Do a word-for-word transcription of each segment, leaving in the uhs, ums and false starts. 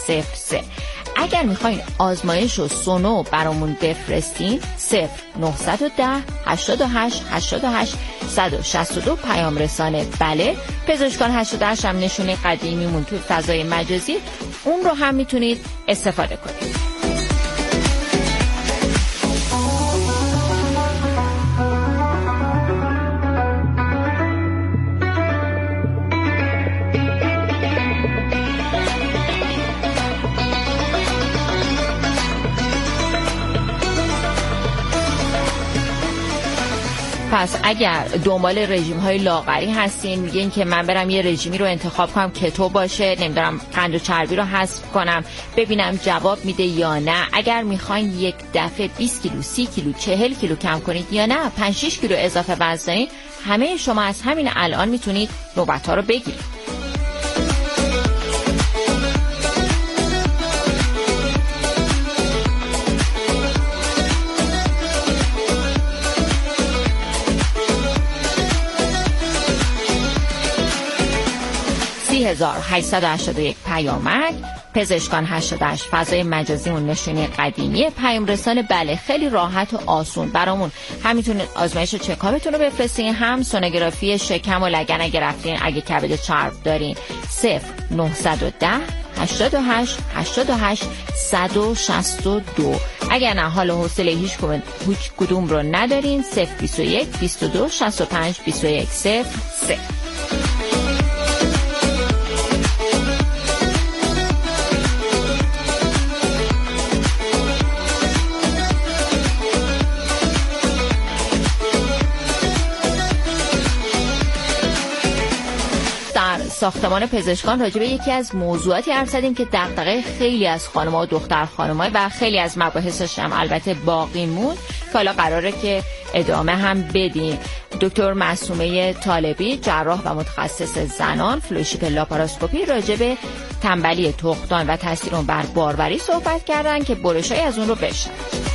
صفر سه. اگر میخواین آزمایش و سونو برامون بفرستین صفر نه یک صفر هشتاد و هشت هشتاد و هشت صد و شصت و دو پیام رسانه بله. پزشکان هشتاد و هشت هم نشونه قدیمیمون توی فضای مجازی، اون رو هم میتونید استفاده کنید. پس اگر دنبال رژیم های لاغری هستین، میگین که من برم یه رژیمی رو انتخاب کنم کتو باشه، نمیدونم قند و چربی رو حذف کنم، ببینم جواب میده یا نه. اگر میخواین یک دفعه بیست کیلو، سی کیلو، چهل کیلو کم کنید یا نه پنج شش کیلو اضافه وزن دارین، همه شما از همین الان میتونید نوبت ها رو بگیرید. سی هزار هشتصد و هشتاد و یک پیامک. پزشکان هشتاد و هشت فضای مجازیمون نشونه قدیمی. پیام رسانه بله، خیلی راحت و آسون برامون هم میتونید آزمایش چکاپتون رو بفرستین، هم سونوگرافی شکم و لگن اگه رفتین، اگه کبد چرب دارین صفر نه یک صفر هشتاد و هشت هشتاد و هشت صد و شصت و دو. اگر نه حال و حوصله هیچ کدوم رو ندارین صفر بیست و یک بیست و دو شصت و پنج بیست و یک صفر سه. ساختمان پزشکان راجع به یکی از موضوعاتی حرف زدیم که دغدغه خیلی از خانم‌ها و دختر خانم‌ها و خیلی از مباحثش هم البته باقی موند که حالا قراره که ادامه هم بدیم. دکتر معصومه طالبی، جراح و متخصص زنان، فلوشیپ لاپاراسکوپی، راجع به تنبلی تخمدان و تاثیر اون بر باروری صحبت کردن که برشای از اون رو بشن.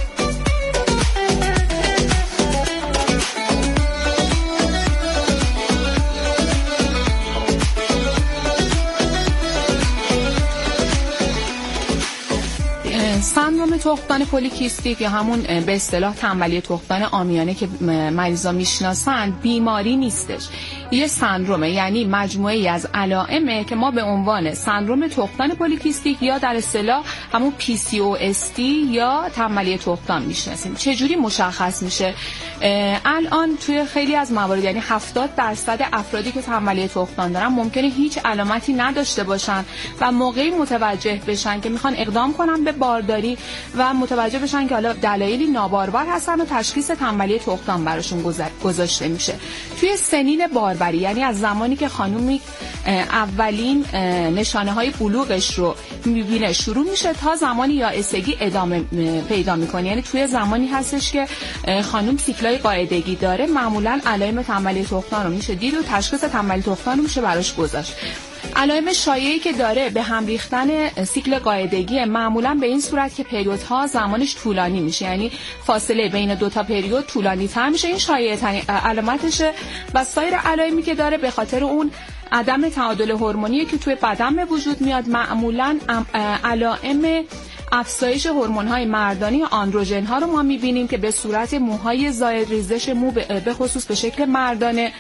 سندرم تخمدان پلیکیستیک یا همون به اصطلاح تنبلی تخمدان عامیانه که مریضا میشناسن بیماری نیستش، یه سندرومه، یعنی مجموعه‌ای از علائمه که ما به عنوان سندرم تخمدان پلیکیستیک یا در اصطلاح همون پی سی او اس تی یا تنبلی تخمدان میشناسیم. چجوری مشخص میشه؟ الان توی خیلی از موارد، یعنی هفتاد درصد افرادی که تنبلی تخمدان دارن ممکنه هیچ علامتی نداشته باشن و موقعی متوجه بشن که میخوان اقدام کنن به بارداری و متوجه بشن که حالا دلایلی نابارور هستن و تشخیص تنبلی تخمدان براشون گذاشته میشه. توی سنین باروری، یعنی از زمانی که خانومی اولین نشانه های بلوغش رو میبینه شروع میشه تا زمانی یائسگی ادامه پیدا میکنه، یعنی توی زمانی هستش که خانوم سیکلای قاعدگی داره، معمولا علائم تنبلی تخمدان رو میشه دید و تشخیص تنبلی تخمدان رو میشه براش گذاشت. علائم شایعی که داره به هم ریختن سیکل قاعدگی، معمولا به این صورت که پریودها زمانش طولانی میشه، یعنی فاصله بین دو تا پریود طولانی تر میشه، این شایع ترین علامتشه. و سایر علائمی که داره به خاطر اون عدم تعادل هورمونی که توی بدن به وجود میاد، معمولا علائم افزایش هورمون‌های مردانی آندروژن ها رو ما می‌بینیم که به صورت موهای زائد، ریزش مو به خصوص به شکل مردانه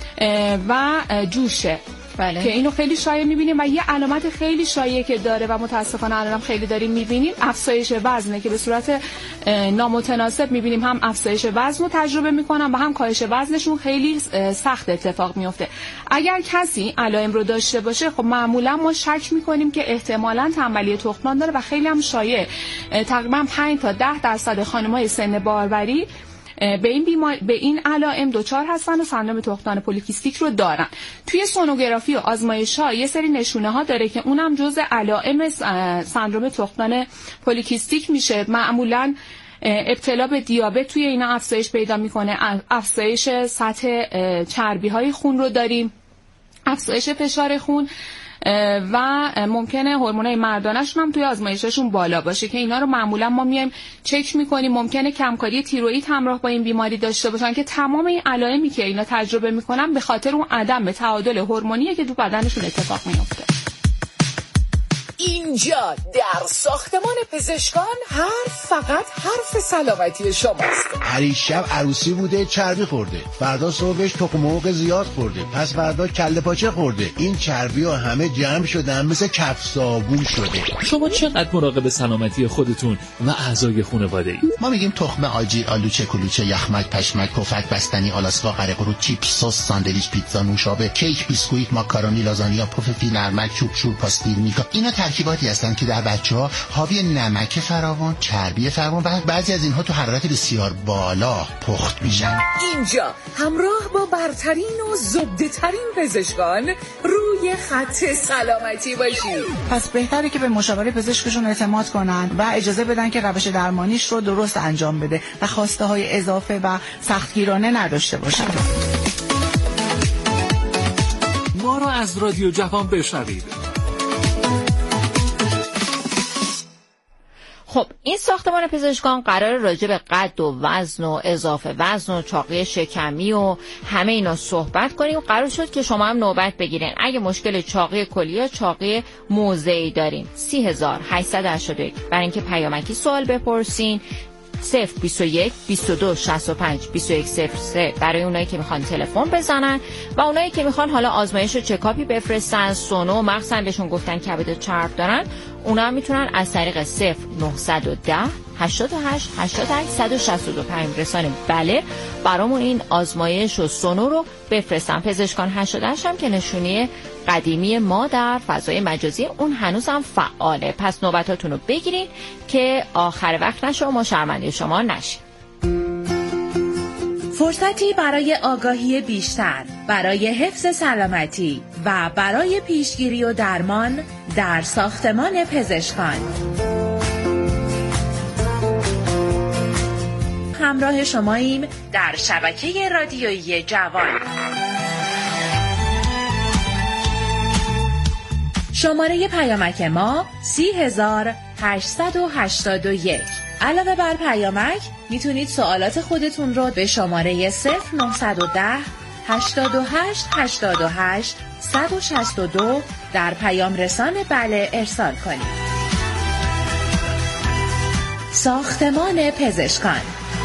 و جوشه. بله. که اینو خیلی شایع می‌بینیم. و یه علامت خیلی شایع که داره و متاسفانه الان خیلی داریم می‌بینیم، افزایش وزنه که به صورت نامتناسب می‌بینیم هم افزایش وزن رو تجربه می‌کنن و هم کاهش وزنشون خیلی سخت اتفاق میفته. اگر کسی علائم رو داشته باشه، خب معمولا ما شک می‌کنیم که احتمالاً تنبلی تخمدان داره و خیلی هم شایع. تقریباً پنج تا ده درصد خانم‌های سن باروری به این بیمار به این علائم دچار هستن و سندرم تخمدان پلیکیستیک رو دارن. توی سونوگرافی و آزمایش‌ها یه سری نشونه‌ها داره که اونم جزء علائم سندرم تخمدان پلیکیستیک میشه. معمولاً ابتلا به دیابت توی اینا افزایش پیدا میکنه، افزایش سطح چربی‌های خون رو داریم، افزایش فشار خون و ممکنه هورمونای مردانه‌شون هم توی آزمایشاشون بالا باشه که اینا رو معمولا ما میایم چک میکنیم. ممکنه کمکاری تیروئید همراه با این بیماری داشته باشن که تمام این علائمی که اینا تجربه میکنن به خاطر اون عدم تعادل هورمونیه که تو بدنشون اتفاق میفته. اینجا در ساختمان پزشکان حرف فقط حرف سلامتی شماست. هر شب عروسی بوده چربی خورده، فردا صبحش تخم مرغ زیاد خورده، پس فردا کله پاچه خورده. این چربی ها همه جمع شدن مثل کف صابون شده. شما چقدر مراقب سلامتی خودتون و اعضای خانواده اید؟ ما میگیم تخم آجیل، آلوچه، کلوچه، یخمک، پشمک، پفک، بستنی، آلاسکا، قره قرو، چیپس، سس، ساندویچ، پیتزا، نوشابه، کیک، بیسکویت، ماکارونی، لازانیا، پف فیل، نرمک، چوب چوب، پاستیل، میکا. اینا ترکیباتی هستند که در بچه‌ها حاوی نمک فراوان، چربی فراوان و بعضی از اینها تو حرارت بسیار بالا پخت میشن. اینجا همراه با برترین و زبده ترین پزشکان روی خط سلامتی باشید. پس بهتره که به مشاوره پزشکشون اعتماد کنن و اجازه بدن که روش درمانیش رو درست انجام بده و خواسته های اضافه و سختگیرانه نداشته باشن. ما رو از رادیو جوان بشنوید. خب این ساختمان پزشکان قرار راجع به قد و وزن و اضافه وزن و چاقی شکمی و همه اینا صحبت کنیم. قرار شد که شما هم نوبت بگیرین اگه مشکل چاقی کلی یا چاقی موضعی دارین. سی هزار هشتصد و هشتاد و یک برای اینکه پیامکی سوال بپرسین. صفر بیست و یک بیست و دو شصت و پنج بیست و یک صفر سه برای اونایی که میخوان تلفن بزنن و اونایی که میخوان حالا آزمایش و چکاپی بفرستن، سونو مخصوصا بهشون گفتن کبد چرب دارن، اونا هم میتونن از طریق صفر نهصد و ده هشتاد و هشت هشتاد و هشت صد و شصت و دو پیام رسانه بله برامون این آزمایش و سونو رو بفرستن. پزشکان هشتاد و هشت هم که نشونی قدیمی ما در فضای مجازی اون هنوز هم فعاله. پس نوبتاتون رو بگیرین که آخر وقت نشه و ما شرمنده شما نشیم. فرصتی برای آگاهی بیشتر، برای حفظ سلامتی و برای پیشگیری و درمان در ساختمان پزشکان. همراه شماییم در شبکه رادیویی جوان. شماره پیامک ما سی هزار هشتصد و هشتاد و یک. علاوه بر پیامک میتونید سوالات خودتون رو به شماره صفر نهصد و ده هشتاد و هشت هشتاد و هشت صد و شصت و دو در پیام رسان بله ارسال کنید. ساختمان پزشکان.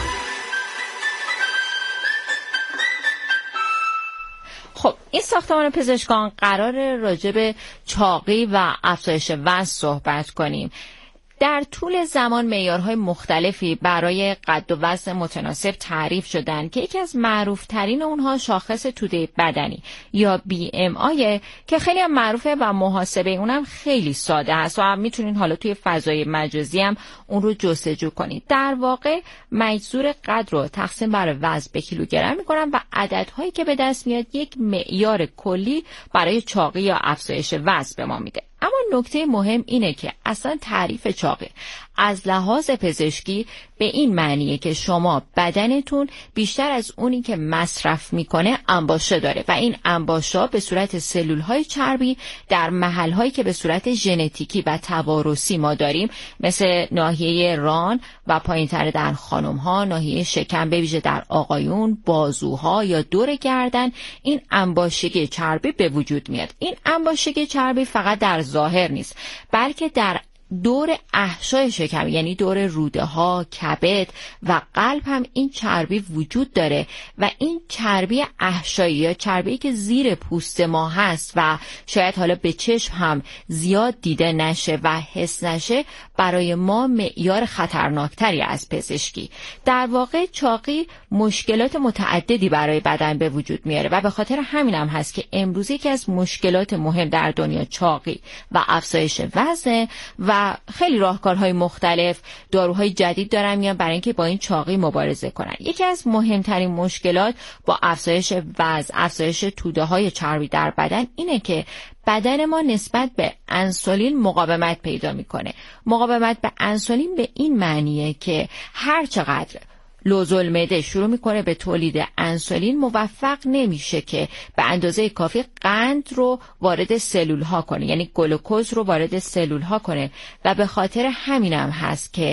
خب این ساختمان پزشکان قرار راجع به چاقی و افزایش وزن صحبت کنیم. در طول زمان معیارهای مختلفی برای قد و وزن متناسب تعریف شدن که یکی از معروفترین اونها شاخص توده بدنی یا بی ام آی که خیلی هم معروفه و محاسبه اونم خیلی ساده است و میتونین حالا توی فضای مجازی هم اون رو جستجو کنید. در واقع مجذور قد رو تقسیم بر وزن به کیلوگرم میکنن و عددهایی که به دست میاد یک معیار کلی برای چاقی یا افزایش وزن به ما میده. اما نکته مهم اینه که اصلا تعریف چاقی از لحاظ پزشکی به این معنیه که شما بدنتون بیشتر از اونی که مصرف میکنه انباشه داره و این انباشا به صورت سلولهای چربی در محلهایی که به صورت ژنتیکی و توارثی ما داریم مثل ناحیه ران و پایینتر در خانمها، ناحیه شکم به ویژه در آقایون، بازوها یا دور گردن این انباشگی چربی به وجود میاد. این انباشگی چربی فقط در ظاهر نیست بلکه در دور احشای شکم یعنی دور روده ها، کبد و قلب هم این چربی وجود داره و این چربی احشایی یا چربی که زیر پوست ما هست و شاید حالا به چشم هم زیاد دیده نشه و حس نشه برای ما معیار خطرناکتری از پزشکی. در واقع چاقی مشکلات متعددی برای بدن به وجود میاره و به خاطر همین هم هست که امروز یکی از مشکلات مهم در دنیا چاقی و افزایش وزن و خیلی راهکارهای مختلف داروهای جدید دارن میان برای اینکه با این چاقی مبارزه کنن. یکی از مهمترین مشکلات با افزایش وزن، افزایش توده های چربی در بدن اینه که بدن ما نسبت به انسولین مقاومت پیدا میکنه. مقاومت به انسولین به این معنیه که هر چقدر لوزالمعده شروع میکنه به تولید انسولین موفق نمیشه که به اندازه کافی قند رو وارد سلول ها کنه، یعنی گلوکوز رو وارد سلول ها کنه و به خاطر همینم هست که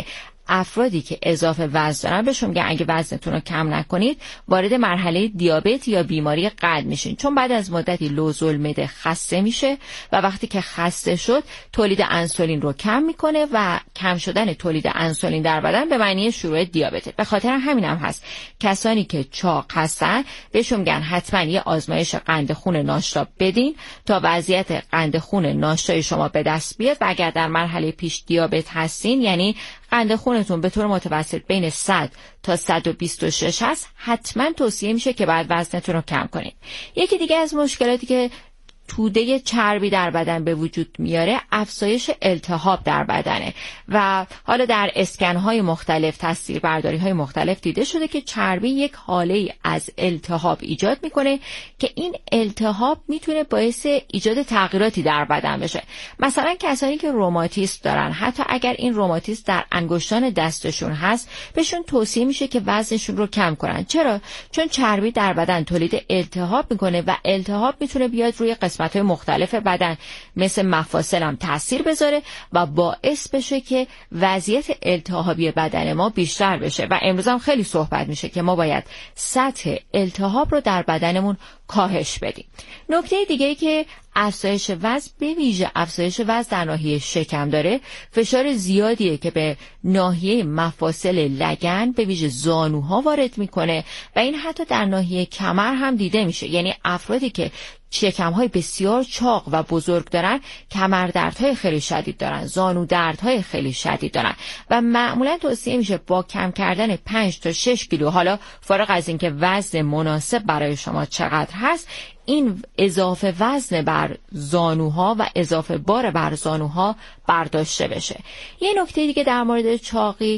افرادی که اضافه وزن دارن بهشون میگن اگه وزنتون رو کم نکنید وارد مرحله دیابت یا بیماری قلب میشین، چون بعد از مدتی لوزالمعده خسته میشه و وقتی که خسته شد تولید انسولین رو کم میکنه و کم شدن تولید انسولین در بدن به معنی شروع دیابته. به خاطر همین هم هست کسانی که چاق هستن بهشون میگن حتما یه آزمایش قند خون ناشتا بدین تا وضعیت قند خون ناشتای شما به دست بیاد و اگر در مرحله پیش دیابت هستین، یعنی قند خونتون به طور متوسط بین صد تا صد و بیست و شش هست، حتما توصیه میشه که بعد وزنتون رو کم کنید. یکی دیگه از مشکلاتی که توده چربی در بدن به وجود میاره افزایش التهاب در بدنه و حالا در اسکن‌های مختلف، تصویربرداری‌های مختلف دیده شده که چربی یک حاله‌ای از التهاب ایجاد میکنه که این التهاب میتونه باعث ایجاد تغییراتی در بدن بشه. مثلا کسانی که روماتیسم دارن، حتی اگر این روماتیسم در انگشتان دستشون هست، بهشون توصیه میشه که وزنشون رو کم کنن. چرا؟ چون چربی در بدن تولید التهاب میکنه و التهاب میتونه بیاد روی قسمت‌های مختلف بدن مثل مفاصل هم تاثیر بذاره و باعث بشه که وضعیت التهابی بدن ما بیشتر بشه و امروز هم خیلی صحبت میشه که ما باید سطح التهاب رو در بدنمون کاهش بدیم. نکته دیگه ای که افزایش وزن به ویژه افزایش وزن در ناحیه شکم داره، فشار زیادیه که به ناحیه مفاصل لگن به ویژه زانوها وارد میکنه و این حتی در ناحیه کمر هم دیده میشه. یعنی افرادی که شکم‌های بسیار چاق و بزرگ دارن کمر دردهای خیلی شدید دارن، زانو دردهای خیلی شدید دارن و معمولا توصیه میشه با کم کردن پنج تا شش کیلو، حالا فارغ از اینکه وزن مناسب برای شما چقدر هست، این اضافه وزن بر زانوها و اضافه بار بر زانوها برداشته بشه. یه نکته دیگه در مورد چاقی،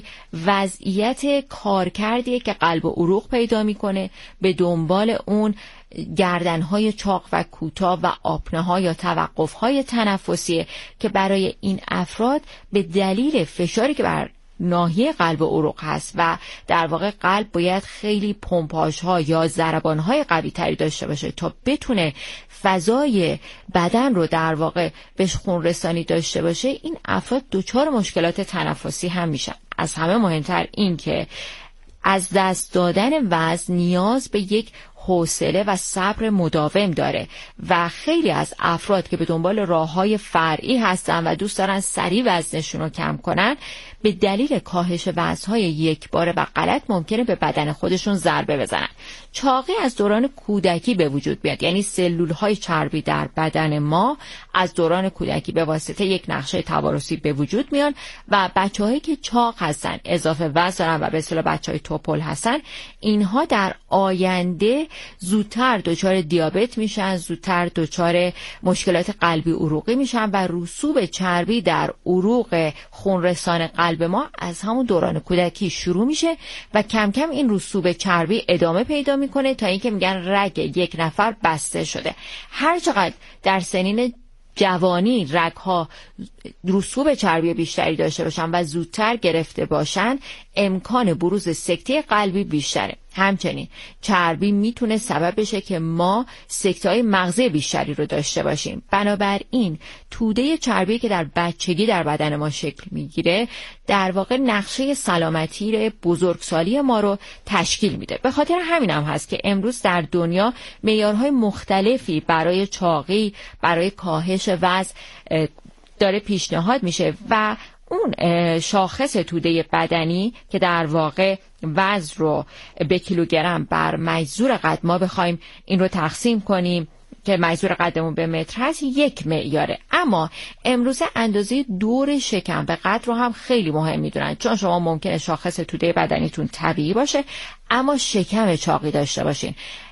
وضعیت کارکردیه که قلب و عروق پیدا میکنه، به دنبال اون گردنهای چاق و کوتاه و آپنه‌ها یا توقف‌های تنفسیه که برای این افراد به دلیل فشاری که بر ناحیه قلب و عروق هست و در واقع قلب باید خیلی پمپاژها یا ضربان‌های قوی تری داشته باشه تا بتونه فضای بدن رو در واقع بهش خون رسانی داشته باشه، این افراد دچار مشکلات تنفسی هم میشن. از همه مهمتر این که از دست دادن وزن نیاز به یک حوصله و صبر مداوم داره و خیلی از افراد که به دنبال راه‌های فرعی هستن و دوست دارن سریع وزنشون رو کم کنن، به دلیل کاهش وزن‌های یکباره و غلط ممکنه به بدن خودشون ضربه بزنن. چاقی از دوران کودکی به وجود میاد، یعنی سلول‌های چربی در بدن ما از دوران کودکی به واسطه یک نقشه توارثی به وجود میان و بچه‌هایی که چاق هستن، اضافه وزن دارن و به اصطلاح بچه‌های توپل هستن، اینها در آینده زودتر دچار دیابت میشن، زودتر دچار مشکلات قلبی عروقی میشن و رسوب چربی در عروق خونرسان قلب ما از همون دوران کودکی شروع میشه و کم کم این رسوب چربی ادامه پیدا میکنه تا اینکه میگن رگ یک نفر بسته شده. هر چقدر در سنین جوانی رگ‌ها رسوب چربی بیشتری داشته باشن و زودتر گرفته باشن، امکان بروز سکته قلبی بیشتره. همچنین چربی میتونه سبب بشه که ما سکته‌های مغزی بیشتری رو داشته باشیم. بنابراین توده چربی که در بچگی در بدن ما شکل میگیره در واقع نقشه سلامتی بزرگسالی ما رو تشکیل میده. به خاطر همین هم هست که امروز در دنیا معیارهای مختلفی برای چاقی، برای کاهش وزن داره پیشنهاد میشه و اون شاخص توده بدنی که در واقع وزن رو به کیلوگرم بر مجذور قد ما بخوایم این رو تقسیم کنیم که مجذور قدمون به متر هست، یک معیاره. اما امروزه اندازه دور شکم به قد رو هم خیلی مهم میدونن، چون شما ممکنه شاخص توده بدنیتون طبیعی باشه اما شکم چاقی داشته باشین.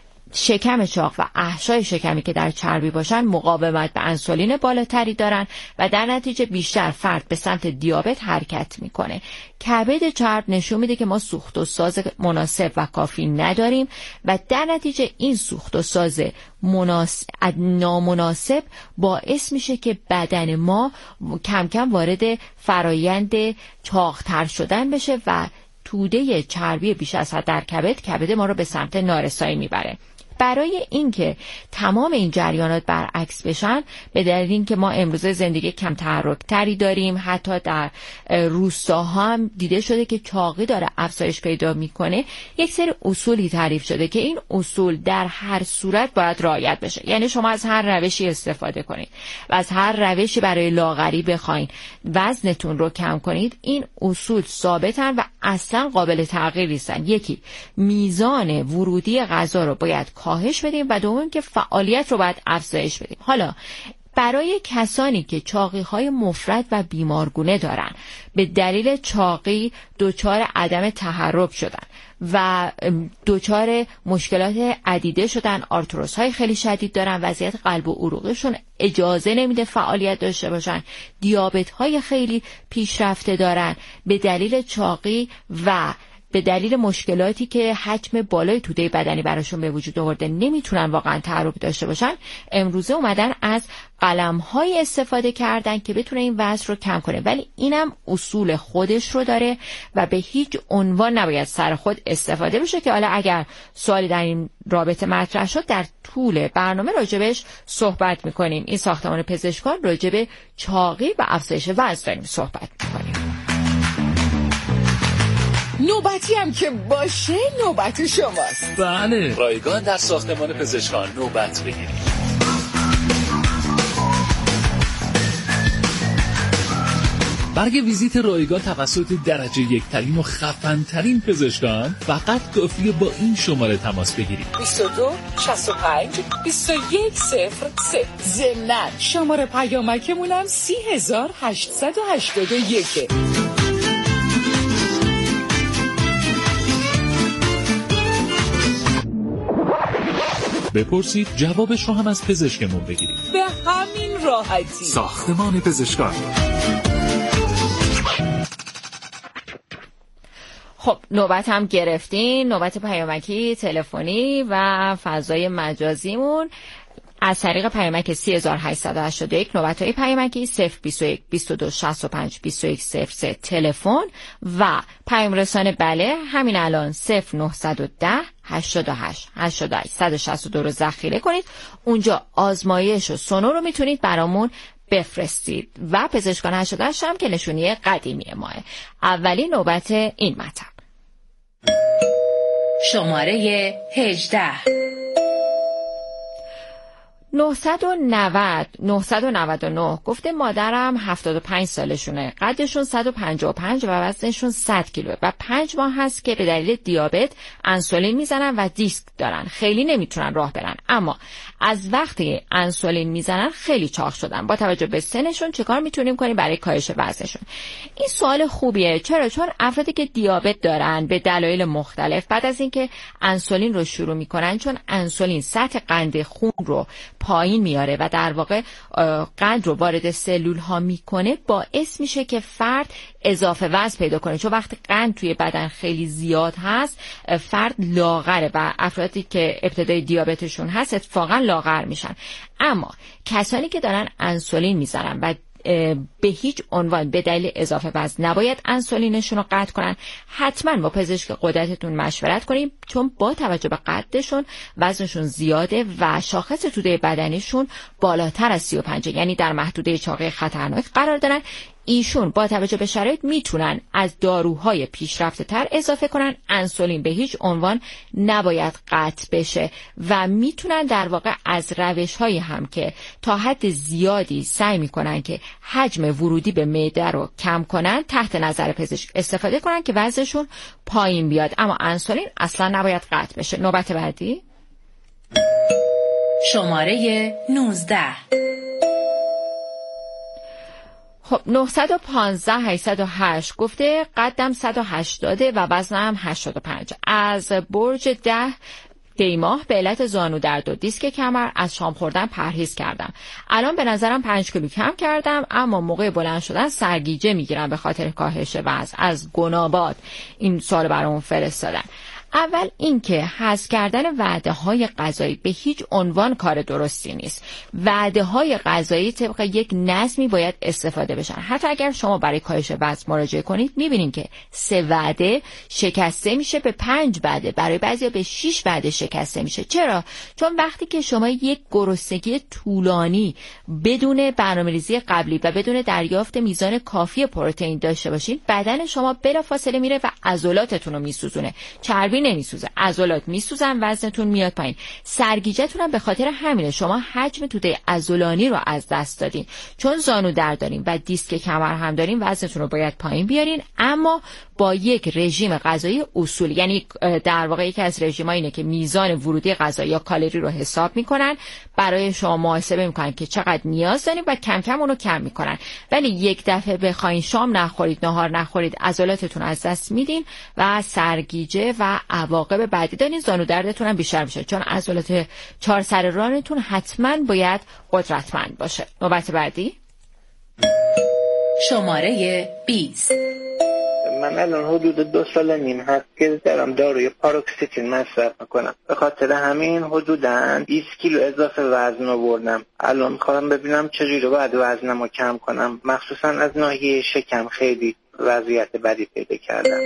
شکم چاق و احشای شکمی که در چربی باشن مقاومت به انسولین بالاتری دارن و در نتیجه بیشتر فرد به سمت دیابت حرکت میکنه. کبد چرب نشون میده که ما سوخت و ساز مناسب و کافی نداریم و در نتیجه این سوخت و ساز مناسب نامناسب باعث میشه که بدن ما کم کم وارد فرایند چاق‌تر شدن بشه و توده چربی بیش از حد در کبد کبد ما رو به سمت نارسایی میبره. برای اینکه تمام این جریانات برعکس بشن، به دلیل اینکه ما امروزه زندگی کم تحرک تری داریم، حتی در روستاها هم دیده شده که چاقی داره افزایش پیدا میکنه، یک سری اصولی تعریف شده که این اصول در هر صورت باید رعایت بشه. یعنی شما از هر روشی استفاده کنید و از هر روشی برای لاغری بخواید وزنتون رو کم کنید، این اصول ثابتن و اصلا قابل تغییر نیستن. یکی، میزان ورودی غذا رو باید کاهش بدیم و دوم که فعالیت رو باید افزایش بدیم. حالا برای کسانی که چاقی‌های مفرط و بیمارگونه دارن، به دلیل چاقی دچار عدم تحرک شدن و دچار مشکلات عدیده شدن، آرتروز های خیلی شدید دارن، وضعیت قلب و عروقشون اجازه نمیده فعالیت داشته باشن، دیابت های خیلی پیشرفته دارن، به دلیل چاقی و به دلیل مشکلاتی که حجم بالای توده بدنی براشون به وجود آورده نمیتونن واقعا تحرک داشته باشن، امروزه اومدن از قلم‌های استفاده کردن که بتونه این وزن رو کم کنه. ولی اینم اصول خودش رو داره و به هیچ عنوان نباید سر خود استفاده بشه، که حالا اگر سوالی در این رابطه مطرح شد در طول برنامه راجبش صحبت میکنیم. این ساختمان پزشکان راجب چاقی و افزایش وزن داریم صحبت میکنیم. نوبتی هم که باشه نوبت شماست. بله، رایگان در ساختمان پزشکان نوبت بگیرید. برگ ویزیت رایگان توسط درجه یک ترین و خفن ترین پزشکان فقط کافیه با این شماره تماس بگیرید: بیست و دو شصت و پنج بیست و یک صفر سه. ضمناً شماره پیامکمونم سی هزار هشتصد و هشتاد و یک. بپرسید جوابش رو هم از پزشکمون بگیرید. به همین راحتی. ساختمان پزشکان. خب نوبت هم گرفتین، نوبت پیامکی، تلفنی و فضای مجازیمون از طریق پیامک سه هزار و هشتصد و هشتاد و یک. نوبت‌های پیامکی صفر بیست و یک بیست و دو شصت و پنج بیست و یک صفر سه تلفن و پیام رسانه بله همین الان صفر نهصد و ده هشتاد و هشت هشتاد و هشت صد و شصت و دو رو ذخیره کنید. اونجا آزمایش و سونو رو میتونید برامون بفرستید و پزشکان هشتاد و هشت هم که نشونی قدیمی ماه. اولی نوبت این مطلب. شماره هجده نهصد و نود نهصد و نود و نه گفته مادرم هفتاد و پنج سالشونه، قدشون صد و پنجاه و پنج و وزنشون صد کیلوه و پنج ماه هست که به دلیل دیابت انسولین میزنن و دیسک دارن، خیلی نمیتونن راه برن، اما از وقتی انسولین میزنن خیلی چاق شدن. با توجه به سنشون چیکار میتونیم کنیم برای کاهش وزنشون؟ این سوال خوبیه. چرا؟ چون افرادی که دیابت دارن به دلایل مختلف بعد از اینکه انسولین رو شروع میکنن، چون انسولین سطح قند خون رو پایین میاره و در واقع قند رو وارد سلول ها میکنه، باعث میشه که فرد اضافه وزن پیدا کنه. چون وقتی قند توی بدن خیلی زیاد هست فرد لاغره و افرادی که ابتدای دیابتشون هست اتفاقا لاغر میشن. اما کسانی که دارن انسولین میزنن و به هیچ عنوان به دلیل اضافه وزن نباید انسولینشون رو قطع کنن، حتما با پزشک غدتتون مشورت کنیم، چون با توجه به قدشون وزنشون زیاده و شاخص توده بدنیشون بالاتر از سی و پنج، یعنی در محدوده چاقی خطرناک قرار دارن. ایشون با توجه به شرایط میتونن از داروهای پیشرفته تر اضافه کنن. انسولین به هیچ عنوان نباید قطع بشه و میتونن در واقع از روش‌هایی هم که تا حد زیادی سعی میکنن که حجم ورودی به معده رو کم کنن تحت نظر پزشک استفاده کنن که وزنشون پایین بیاد، اما انسولین اصلا نباید قطع بشه. نوبت بعدی شماره نوزده. خب نهصد و پانزده هشتصد و هشت گفته قدم صد و هشتاد و وزنم هشتاد و پنج. از برج ده دیماه به علت زانو درد و دیسک کمر از شام خوردن پرهیز کردم. الان به نظرم پنج کیلو کم کردم، اما موقع بلند شدن سرگیجه میگیرم به خاطر کاهش وزن. از گناباد این سوال برامون فرستادن. اول اینکه حذف کردن وعده‌های غذایی به هیچ عنوان کار درستی نیست. وعده‌های غذایی طبق یک نظمی باید استفاده بشن. حتی اگر شما برای کاهش وزن مراجعه کنید می‌بینید که سه وعده شکسته میشه به پنج وعده، برای بعضیا به شش وعده شکسته میشه. چرا؟ چون وقتی که شما یک گرسنگی طولانی بدون برنامه‌ریزی قبلی و بدون دریافت میزان کافی پروتئین داشته باشین، بدن شما بلافاصله میره و عضلاتتون رو میسوزونه. چربی نمیسوزه، عضلات میسوزن، وزنتون میاد پایین. سرگیجه‌تون هم به خاطر همینه. شما حجم توده عضلانی رو از دست دادین. چون زانو در دارین و دیسک کمر هم دارین، وزنتون رو باید پایین بیارین، اما با یک رژیم غذایی اصول. یعنی در واقع یکی از رژیم‌ها اینه که میزان ورودی غذا یا کالری رو حساب میکنن، برای شما محاسبه میکنن که چقدر نیاز دارین و کم کم اونو کم میکنن. ولی یک دفعه بخواین شام نخورید، نهار نخورید، عضلاتتون از دست میدین و سرگیجه و عواقب بعدی دارین. زانو دردتون هم بیشتر میشه، چون عضلات چهار سر رانتون حتما باید قدرتمند باشه. نوبت بعدی شماره بیست. من الان حدود دو سال نیم هست که دارم داروی پاروکسیتین مصرف میکنم. به خاطر همین حدوداً بیست کیلو اضافه وزن آوردم. الان میخوام ببینم چجوری باید وزنمو کم کنم، مخصوصا از ناحیه شکم خیلی وضعیت بدی پیدا کردم.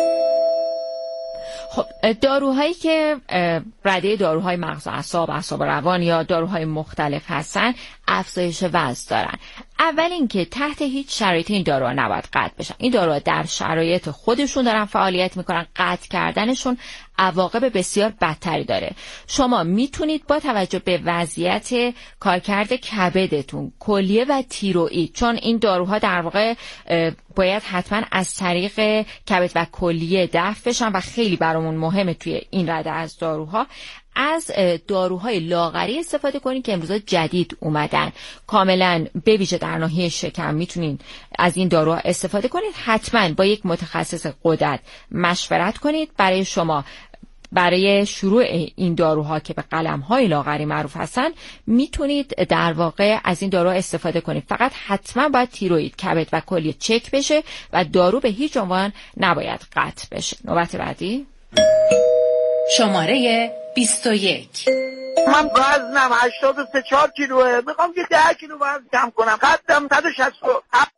خب داروهایی که رده داروهای مغز و اعصاب، اعصاب روان یا داروهای مختلف هستن افزایش وزن دارن. اول اینکه تحت هیچ شرایطی این داروها نباید قطع بشن. این داروها در شرایط خودشون دارن فعالیت میکنن. قطع کردنشون عواقب بسیار بدتری داره. شما میتونید با توجه به وضعیت کارکرد کبدتون، کلیه و تیروئید، چون این داروها در واقع باید حتما از طریق کبد و کلیه دفع بشن و خیلی برامون مهمه توی این رده از داروها، از داروهای لاغری استفاده کنید که امروزا جدید اومدن. کاملا به ویژه در ناحیه شکم میتونید از این داروها استفاده کنید. حتما با یک متخصص غدد مشورت کنید. برای شما برای شروع این داروها که به قلم‌های لاغری معروف هستن میتونید در واقع از این داروها استفاده کنید. فقط حتما باید تیروئید، کبد و کلیه چک بشه و دارو به هیچ عنوان نباید قطع بشه. نوبت بعدی شماره بیست و یک. من وزنم هشتاد و سه چهار کیلوه، میخوام که ده کیلو وزن کم کنم. قدم صد و شصت و هفت.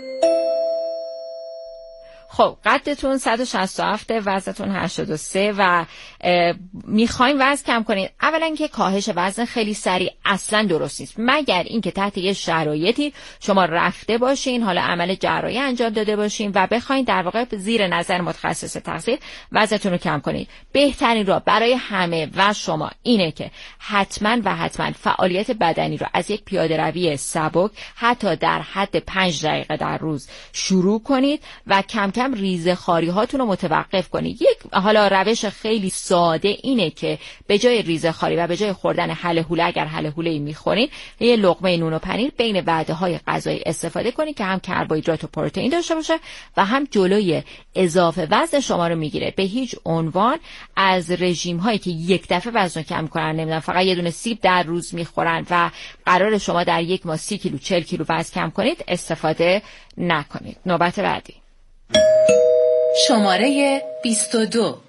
خب قدتون صد و شصت و هفت، وزنتون هشتاد و سه و میخواین وزن کم کنید. اولا که کاهش وزن خیلی سریع اصلا درست نیست، مگر اینکه تحت یه شرایطی شما رفته باشین، حالا عمل جراحی انجام داده باشین و بخواین در واقع زیر نظر متخصص تغذیه وزنتون رو کم کنید. بهترین راه برای همه و شما اینه که حتما و حتما فعالیت بدنی رو از یک پیاده روی سبک حتی در حد پنج دقیقه در روز شروع کنید و کم کم ریزه خاری هاتون رو متوقف کنید. یک حالا روش خیلی ساده اینه که به جای ریزه خاری و به جای خوردن هله هوله، اگر هله هوله‌ای میخورین، یه لقمه نون و پنیر بین وعده‌های غذایی استفاده کنید که هم کربوهیدرات و پروتئین داشته باشه و هم جلوی اضافه وزن شما رو میگیره. به هیچ عنوان از رژیم هایی که یک دفعه وزن کم کنن، نمیدونم فقط یه دونه سیب در روز میخورن و قرار شما در یک ماه سی کیلو چهل کیلو وزن کم کنید استفاده نکنید. نوبت بعدی شماره بیست و دو.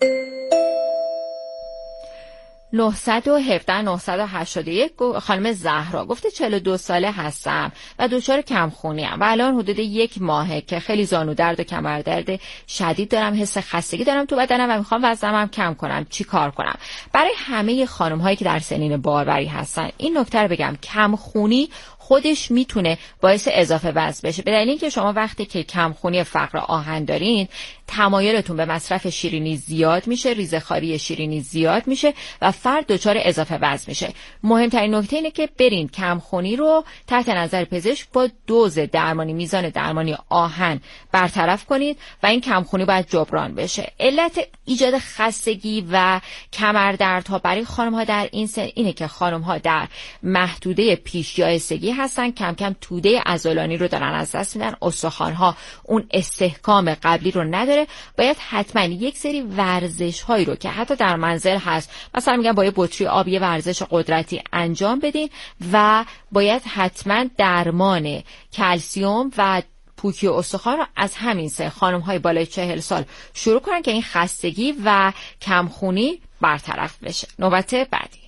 نهصد و هفده نهصد و هشتاد و یک. خانم زهرا گفته چهل و دو ساله هستم و دچار کمخونی ام و الان حدود یک ماهه که خیلی زانو درد و کمر درد شدید دارم، حس خستگی دارم تو بدنم و میخوام وزنم کم کنم. چی کار کنم؟ برای همه خانم هایی که در سنین باروری هستن این نکته رو بگم، کمخونی خودش میتونه باعث اضافه وزن بشه، به دلیل اینکه شما وقتی که کمخونی فقر آهن دارین تمایلتون به مصرف شیرینی زیاد میشه، ریزه‌خواری شیرینی زیاد میشه و فرد دچار اضافه وزن میشه. مهمترین نکته اینه که برین کمخونی رو تحت نظر پزشک با دوز درمانی، میزان درمانی آهن برطرف کنید و این کمخونی باید جبران بشه. علت ایجاد خستگی و کمردردها برای خانم‌ها در این سن اینه که خانم‌ها در محدوده پیش‌یائسگی هستن، کم کم توده عضلانی رو دارن از دست میدن، استخوان‌ها اون استحکام قبلی رو نداره. باید حتما یک سری ورزش هایی رو که حتی در منزل هست، مثلا میگم با یه بطری آب یه ورزش قدرتی انجام بدین و باید حتما درمان کلسیم و پوکی و استخوان رو از همین سه خانم های بالای چهل سال شروع کنن که این خستگی و کمخونی برطرف بشه. نوبت بعدی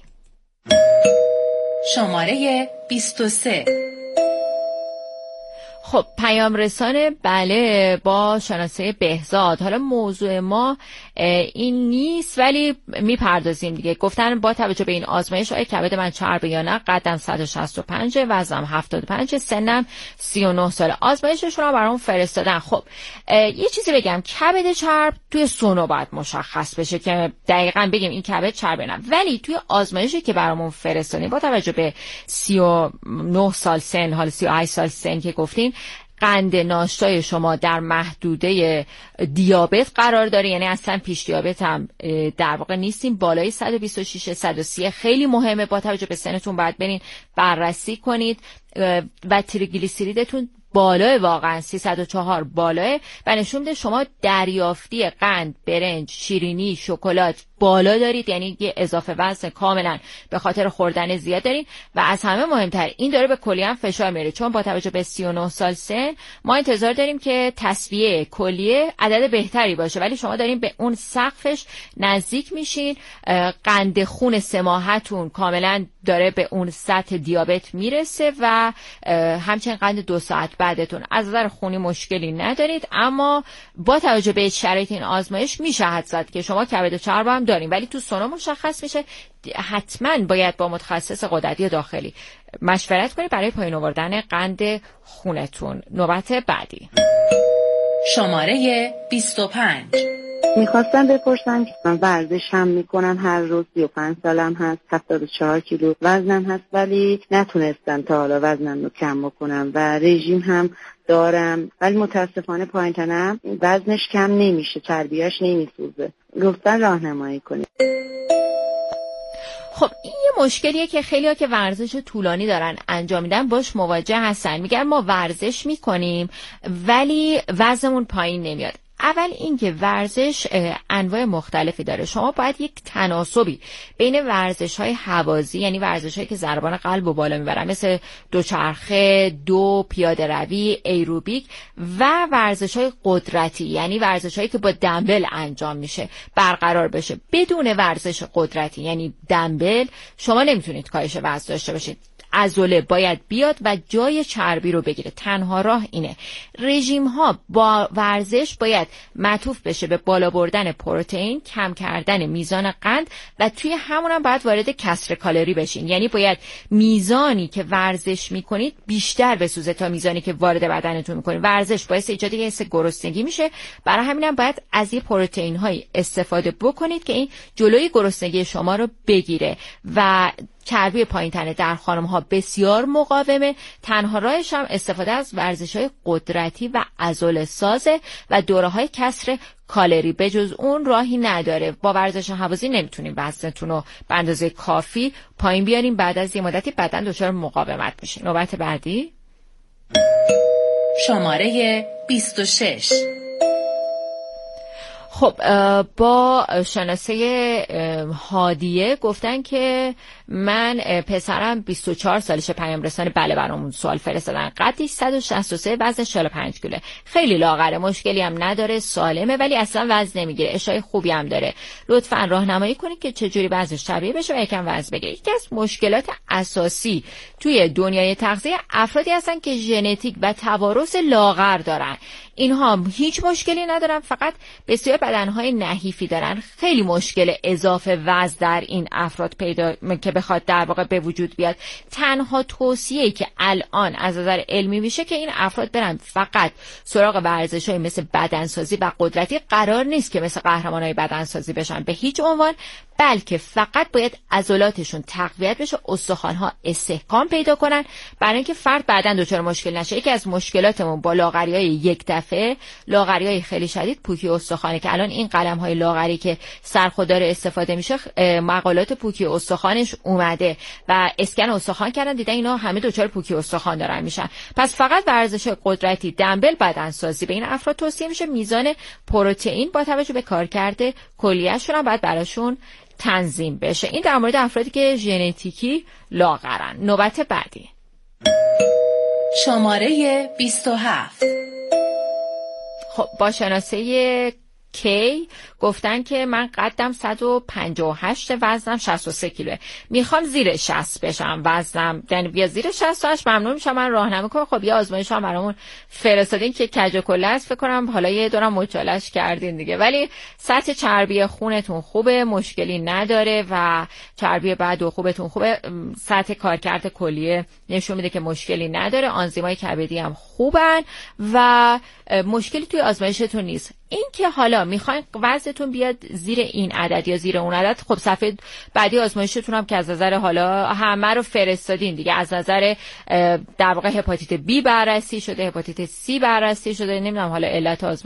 شماره بیست و سه. خب پیام رسانه بله با شناسه بهزاد. حالا موضوع ما این نیست ولی میپردازیم دیگه. گفتن با توجه به این آزمایش آیا کبد من چربه یا نه. قدم صد و شصت و پنج، وزنم هفتاد و پنج، سنم سی و نه ساله. آزمایششون رو برام فرستادن. خب یه چیزی بگم، کبد چرب توی سونو باید مشخص بشه که دقیقاً بگیم این کبد چربه نه، ولی توی آزمایشی که برامون فرستادین با توجه به سی و نه سال سن، حالا سی و هشت سال سن که گفتین، قند ناشتای شما در محدوده دیابت قرار داره، یعنی اصلا پیش دیابت هم در واقع نیستیم. بالای صد و بیست و شش صد و سی خیلی مهمه، با توجه به سنتون باید برین بررسی کنید و تریگلیسیریدتون بالای، واقعا سیصد و چهار بالاه و نشون میده شما دریافتی قند، برنج، شیرینی، شکلات بالا دارید، یعنی یه اضافه وزن کاملا به خاطر خوردن زیاد دارین. و از همه مهمتر این داره به کلیه هم فشار میاره، چون با توجه به سی و نه سال سن ما انتظار داریم که تصفیه کلیه عدد بهتری باشه، ولی شما دارین به اون سقفش نزدیک میشین. قند خون سه ماهتون کاملا داره به اون سطح دیابت میرسه و همچنین قند دو ساعت بعدتون از نظر خونی مشکلی ندارید. اما با توجه به شرایط این آزمایش میشه حد زد که شما کبد چرب هم دارین، ولی تو سونو مشخص میشه. حتما باید با متخصص غددی داخلی مشورت کنید برای پایین آوردن قند خونتون. نوبت بعدی شماره بیست و پنج. میخواستم بپرسم که من ورزش هم میکنم هر روز، سی و پنج سالم هست، هفتاد و چهار کیلو وزنم هست، ولی نتونستم تا حالا وزنم رو کم بکنم و رژیم هم دارم، ولی متاسفانه پایین تنم وزنش کم نمیشه، چربیاش نمیسوزه. گفتن راهنمایی کنید. خب این یه مشکلیه که خیلی‌ها که ورزش طولانی دارن انجام میدن باش مواجه هستن. میگن ما ورزش میکنیم ولی وزنمون پایین نمیاد. اول اینکه ورزش انواع مختلفی داره. شما باید یک تناسبی بین ورزش‌های هوازی، یعنی ورزش‌هایی که ضربان قلب رو بالا میبرن، مثل دوچرخه، دو، پیاده روی، ایروبیک، و ورزش‌های قدرتی، یعنی ورزش‌هایی که با دمبل انجام میشه، برقرار بشه. بدون ورزش قدرتی یعنی دمبل شما نمیتونید کاهش وزن داشته باشید. عضله باید بیاد و جای چربی رو بگیره. تنها راه اینه. رژیم ها با ورزش باید معطوف بشه به بالا بردن پروتئین، کم کردن میزان قند و توی همون هم باید وارد کسر کالری بشین. یعنی باید میزانی که ورزش میکنید بیشتر بسوزه تا میزانی که وارد بدنتون میکنید. ورزش باعث ایجاد یه حس گرسنگی میشه، برای همین هم باید از یه پروتئین های استفاده بکنید که این جلوی گرسنگی شما رو بگیره. و چربی پایین تنه در خانم ها بسیار مقاومه. تنها راهش هم استفاده از ورزش های قدرتی و عضله سازه و دوره های کسر کالری. به جز اون راهی نداره. با ورزش هوازی نمیتونیم وزنتون رو به اندازه کافی پایین بیاریم، بعد از یه مدتی بدن دچار مقاومت میشه. نوبت بعدی شماره بیست و شش. خب با شناسه هادیه گفتن که من پسرم بیست و چهار سالشه. پیام رسانه بله برامون سوال فرستادن. قدش صد و شصت و سه، وزن چهل و پنج کیلو. خیلی لاغره، مشکلی هم نداره، سالمه، ولی اصلا وزن نمیگیره. اشای خوبی هم داره. لطفاً راهنمایی کنید که چجوری وزنش طبیعی بشه و یکم وزن بگیره. یکی از مشکلات اساسی توی دنیای تغذیه افرادی هستن که ژنتیک و توارث لاغر دارن. اینها هیچ مشکلی ندارن، فقط بسیار بدنهای نحیفی دارن. خیلی مشکل اضافه وزن در این افراد پیدا که بخواد در واقع به وجود بیاد. تنها توصیه‌ای که الان از نظر علمی میشه که این افراد برن فقط سراغ ورزش‌های مثل بدنسازی و قدرتی. قرار نیست که مثل قهرمانای بدنسازی بشن به هیچ عنوان، بلکه فقط باید عضلاتشون تقویت بشه، استخوان‌ها استحکام پیدا کنن برای اینکه فرد بعداً دچار مشکل نشه. یکی از مشکلاتمون با لاغری‌های یک دفعه، لاغری‌های خیلی شدید، پوکی استخوانه که الان این قلم‌های لاغری که سرخودار استفاده میشه مقالات پوکی استخوانش اومده و اسکن استخوان کردن، دیدن اینا همه دچار پوکی استخوان دارن میشن. پس فقط ورزش قدرتی، دمبل، بدنسازی به این افراد توصیه میشه. میزان پروتئین با توجه به کارکرد کلیه‌شون هم باید براشون تنظیم بشه. این در مورد افرادی که ژنتیکی لاغرن. نوبت بعدی شماره بیست و هفت. خب با شناسه کی گفتن که من قدم صد و پنجاه و هشت، وزنم شصت و سه کیلوه، میخوام زیر شصت بشم وزنم، یعنی بیا زیر شصت و هشت. ممنون میشم من راهنمایی کنم. خب یه آزمایش هم برامون فرستادین که کج و کله است، فکر کنم حالا یه دورم مچالش کردین دیگه، ولی سطح چربی خونتون خوبه، مشکلی نداره و چربی بد و خوبتون خوبه، سطح کارکرد کلیه نشون میده که مشکلی نداره، آنزیمای کبدی هم خوبن و مشکلی توی آزمایشتون نیست. این که حالا میخواین وزنتون بیاد زیر این عدد یا زیر اون عدد، خب صفحه بعدی آزمایشتون هم که از نظر حالا همه رو فرستادین دیگه، از نظر در واقع هپاتیت بی بررسی شده، هپاتیت سی بررسی شده، نمیدونم حالا علت آزمایش